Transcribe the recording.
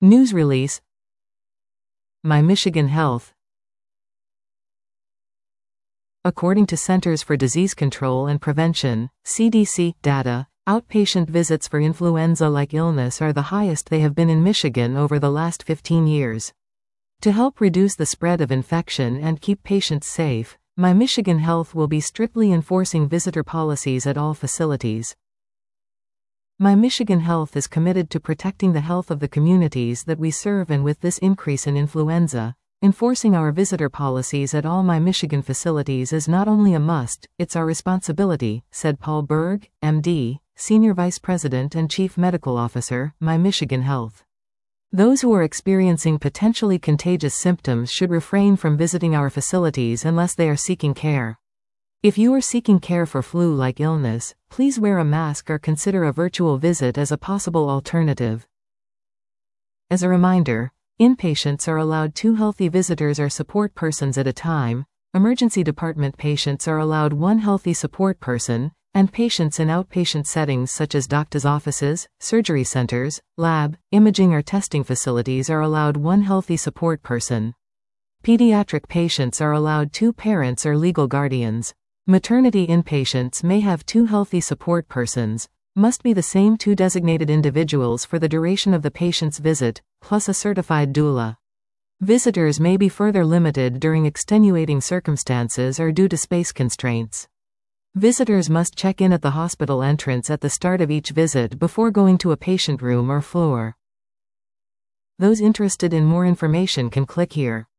News release. My Michigan Health. According to Centers for Disease Control and Prevention, CDC, data, outpatient visits for influenza-like illness are the highest they have been in Michigan over the last 15 years. To help reduce the spread of infection and keep patients safe, My Michigan Health will be strictly enforcing visitor policies at all facilities. My Michigan Health is committed to protecting the health of the communities that we serve, and with this increase in influenza, enforcing our visitor policies at all My Michigan facilities is not only a must, it's our responsibility, said Paul Berg, MD, Senior Vice President and Chief Medical Officer, My Michigan Health. Those who are experiencing potentially contagious symptoms should refrain from visiting our facilities unless they are seeking care. If you are seeking care for flu-like illness, please wear a mask or consider a virtual visit as a possible alternative. As a reminder, inpatients are allowed 2 healthy visitors or support persons at a time, emergency department patients are allowed 1 healthy support person, and patients in outpatient settings such as doctors' offices, surgery centers, lab, imaging or testing facilities are allowed 1 healthy support person. Pediatric patients are allowed 2 parents or legal guardians. Maternity inpatients may have 2 healthy support persons, must be the same 2 designated individuals for the duration of the patient's visit, plus a certified doula. Visitors may be further limited during extenuating circumstances or due to space constraints. Visitors must check in at the hospital entrance at the start of each visit before going to a patient room or floor. Those interested in more information can click here.